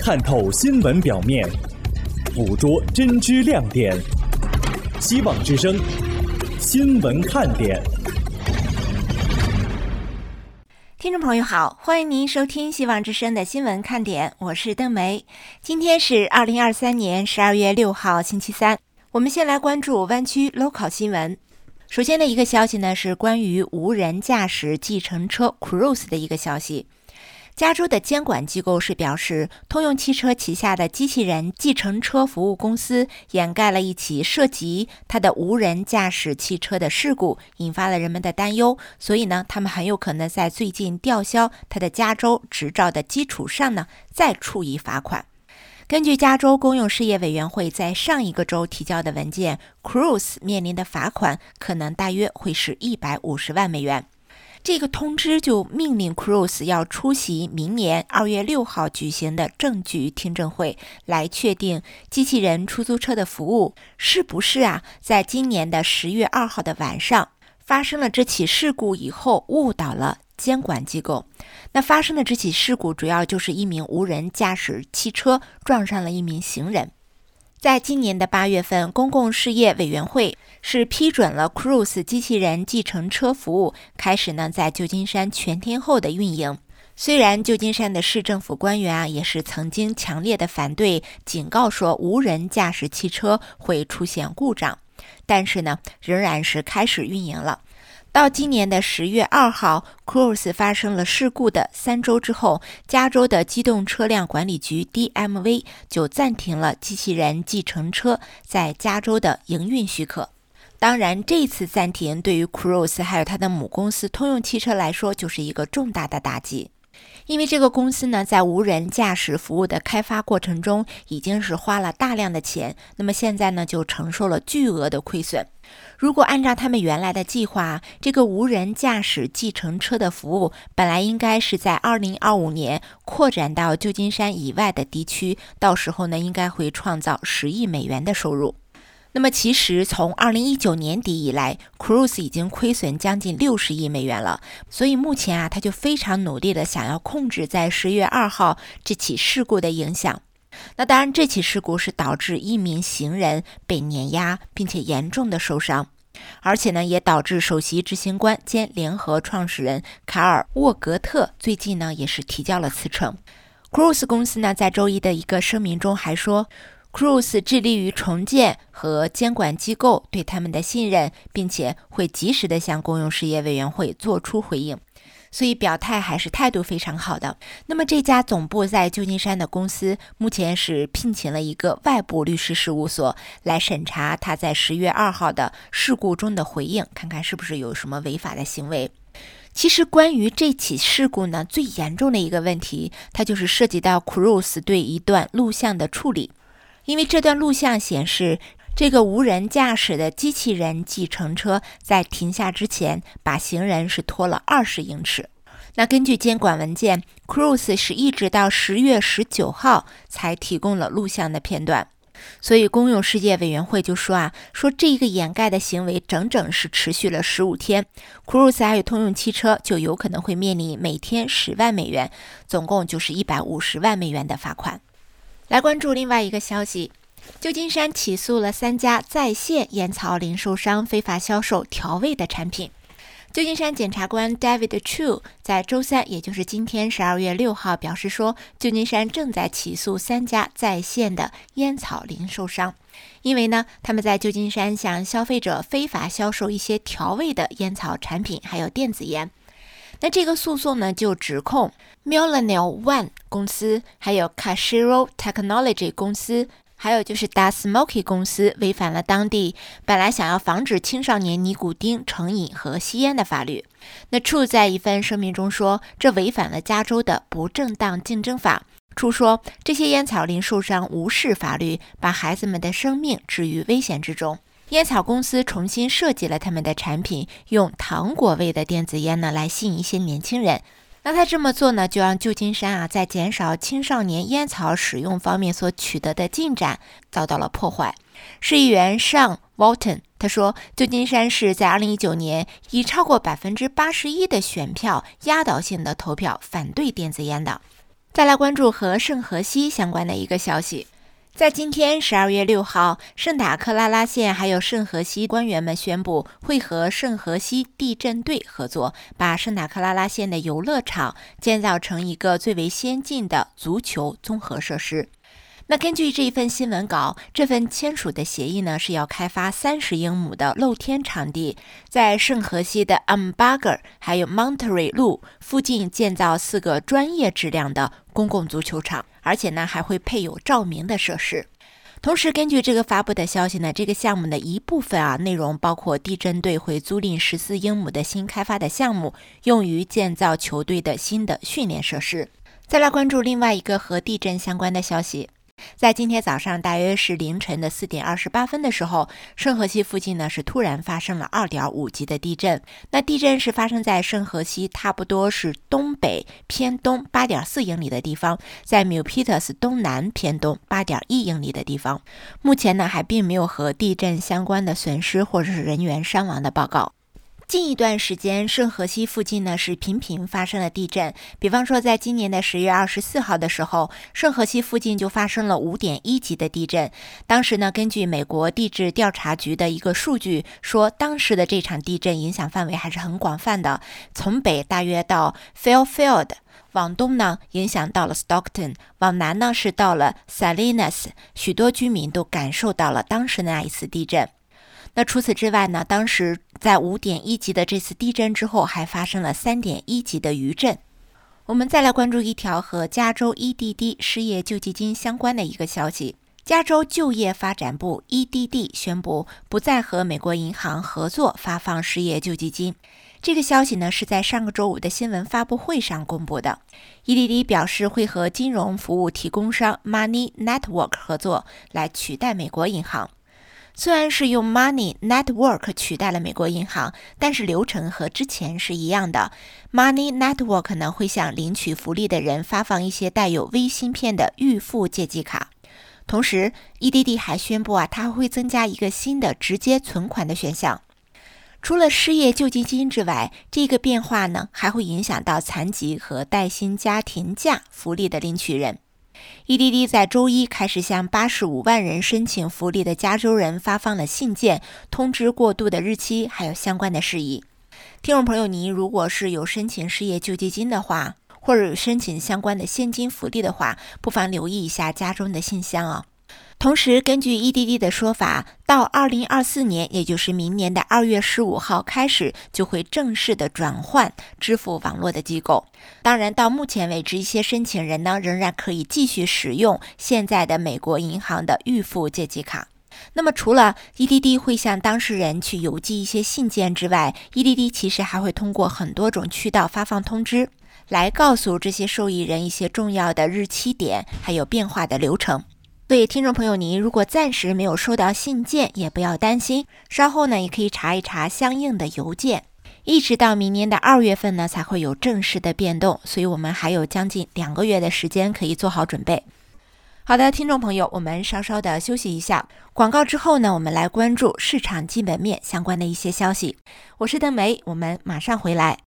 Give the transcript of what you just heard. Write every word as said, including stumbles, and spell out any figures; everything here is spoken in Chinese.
探透新闻表面，捕捉真知亮点。希望之声，新闻看点。 听众朋友好，欢迎您收听希望之声的新闻看点，我是邓梅。今天是二零二三年十二月六号星期三，我们先来关注湾区 local 新闻。首先的一个消息呢，是关于无人驾驶计程车 Cruise 的一个消息。加州的监管机构是表示，通用汽车旗下的机器人计程车服务公司掩盖了一起涉及它的无人驾驶汽车的事故，引发了人们的担忧，所以呢，他们很有可能在最近吊销它的加州执照的基础上呢，再处以罚款。根据加州公用事业委员会在上一个周提交的文件， Cruise 面临的罚款可能大约会是一百五十万美元。这个通知就命令 Cruise 要出席明年二月六号举行的证据听证会，来确定机器人出租车的服务是不是啊，在今年的十月二号的晚上发生了这起事故以后误导了监管机构。那发生的这起事故主要就是一名无人驾驶汽车撞上了一名行人。在今年的八月份，公共事业委员会是批准了 Cruise 机器人计程车服务开始呢在旧金山全天候的运营。虽然旧金山的市政府官员啊也是曾经强烈的反对，警告说无人驾驶汽车会出现故障，但是呢仍然是开始运营了。到今年的十月二号 Cruise 发生了事故的三周之后，加州的机动车辆管理局 D M V 就暂停了机器人计程车在加州的营运许可。当然，这次暂停对于 Cruise 还有它的母公司通用汽车来说就是一个重大的打击。因为这个公司呢，在无人驾驶服务的开发过程中已经是花了大量的钱，那么现在呢就承受了巨额的亏损。如果按照他们原来的计划，这个无人驾驶计程车的服务本来应该是在二零二五年扩展到旧金山以外的地区，到时候呢应该会创造十亿美元的收入。那么其实从二零一九年底以来 Cruise 已经亏损将近六十亿美元了，所以目前啊他就非常努力的想要控制在十月二号这起事故的影响。那当然，这起事故是导致一名行人被碾压并且严重的受伤，而且呢也导致首席执行官兼联合创始人卡尔沃格特最近呢也是提交了辞呈。 Cruise 公司呢在周一的一个声明中还说， Cruise 致力于重建和监管机构对他们的信任，并且会及时的向公用事业委员会做出回应，所以表态还是态度非常好的。那么这家总部在旧金山的公司目前是聘请了一个外部律师事务所来审查他在十月二号的事故中的回应，看看是不是有什么违法的行为。其实关于这起事故呢，最严重的一个问题，它就是涉及到 Cruise 对一段录像的处理。因为这段录像显示，这个无人驾驶的机器人计程车在停下之前把行人是拖了二十英尺。那根据监管文件， Cruise 是一直到十月十九号才提供了录像的片段。所以公用事业委员会就说啊，说这个掩盖的行为整整是持续了十五天， Cruise 还有通用汽车就有可能会面临每天十万美元，总共就是一百五十万美元的罚款。来关注另外一个消息，旧金山起诉了三家在线烟草零售商非法销售调味的产品。旧金山检察官 David Chu 在周三，也就是今天十二月六号表示说，旧金山正在起诉三家在线的烟草零售商，因为呢他们在旧金山向消费者非法销售一些调味的烟草产品还有电子烟。那这个诉讼呢就指控 Millennial One 公司还有 Cashero Technology 公司还有就是 Das Smoky 公司违反了当地本来想要防止青少年尼古丁成瘾和吸烟的法律。那 Chu 在一份声明中说，这违反了加州的不正当竞争法。Chu 说，这些烟草零售商无视法律，把孩子们的生命置于危险之中。烟草公司重新设计了他们的产品，用糖果味的电子烟呢来吸引一些年轻人。那他这么做呢，就让旧金山啊在减少青少年烟草使用方面所取得的进展遭到了破坏。市议员上 Walton 他说，旧金山市在二零一九年以超过 百分之八十一 的选票压倒性的投票反对电子烟的。 再来关注和圣荷西相关的一个消息。在今天十二月六号，圣塔克拉拉县还有圣荷西官员们宣布会和圣荷西地震队合作，把圣塔克拉拉县的游乐场建造成一个最为先进的足球综合设施。那根据这一份新闻稿，这份签署的协议呢是要开发三十英亩的露天场地，在圣荷西的 Amberger 还有 Monterey 路附近建造四个专业质量的公共足球场，而且呢还会配有照明的设施。同时，根据这个发布的消息呢，这个项目的一部分啊内容包括地震队会租赁十四英亩的新开发的项目，用于建造球队的新的训练设施。再来关注另外一个和地震相关的消息。在今天早上大约是凌晨的四点二十八分的时候，圣荷西附近呢是突然发生了 二点五 级的地震。那地震是发生在圣荷西差不多是东北偏东 八点四 英里的地方，在 Milpitas 东南偏东 八点一 英里的地方。目前呢还并没有和地震相关的损失或者是人员伤亡的报告。近一段时间，圣荷西附近呢是频频发生了地震，比方说在今年的十月二十四号的时候，圣荷西附近就发生了 五点一 级的地震。当时呢，根据美国地质调查局的一个数据说，当时的这场地震影响范围还是很广泛的，从北大约到 Fairfield， 往东呢影响到了 Stockton， 往南呢是到了 Salinas， 许多居民都感受到了当时的那一次地震。那除此之外呢，当时在 五点一 级的这次地震之后，还发生了 三点一 级的余震。我们再来关注一条和加州 E D D 失业救济金相关的一个消息。加州就业发展部 E D D 宣布不再和美国银行合作发放失业救济金。这个消息呢是在上个周五的新闻发布会上公布的。E D D 表示会和金融服务提供商 Money Network 合作，来取代美国银行。虽然是用 Money Network 取代了美国银行，但是流程和之前是一样的。Money Network 呢会向领取福利的人发放一些带有微芯片的预付借记卡。同时 E D D 还宣布啊，它会增加一个新的直接存款的选项。除了失业救济金之外，这个变化呢还会影响到残疾和带薪家庭假福利的领取人。E D D 在周一开始向八十五万人申请福利的加州人发放了信件，通知过渡的日期还有相关的事宜。听众朋友，您如果是有申请失业救济金的话，或者有申请相关的现金福利的话，不妨留意一下家中的信箱啊。同时，根据 E D D 的说法，到二零二四年，也就是明年的二月十五号开始，就会正式的转换支付网络的机构。当然，到目前为止，一些申请人呢，仍然可以继续使用现在的美国银行的预付借记卡。那么，除了 E D D 会向当事人去邮寄一些信件之外 ，E D D 其实还会通过很多种渠道发放通知，来告诉这些受益人一些重要的日期点，还有变化的流程。所以听众朋友，您如果暂时没有收到信件，也不要担心，稍后呢也可以查一查相应的邮件，一直到明年的二月份呢才会有正式的变动，所以我们还有将近两个月的时间可以做好准备。好的，听众朋友，我们稍稍的休息一下，广告之后呢，我们来关注市场基本面相关的一些消息。我是邓梅，我们马上回来。